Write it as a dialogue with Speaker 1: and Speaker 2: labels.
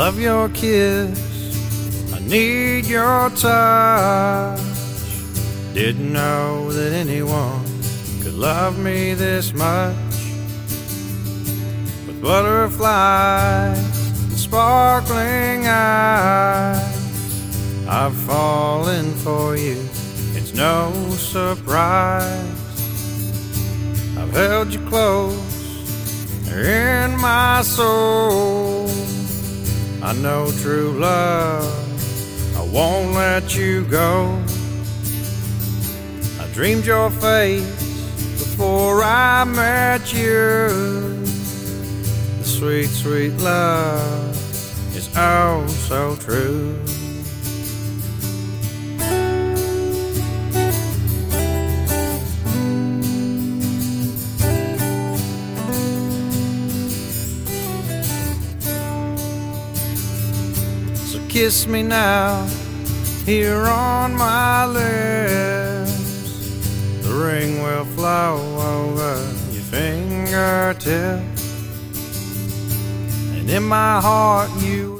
Speaker 1: love your kiss, I need your touch. Didn't know that anyone could love me this much. With butterflies and sparkling eyes, I've fallen for you, it's no surprise. I've held you close in my soul. I know true love, I won't let you go. I dreamed your face before I met you. The sweet, sweet love is oh so true. Kiss me now, here on my lips. The ring will flow over your fingertips, and in my heart you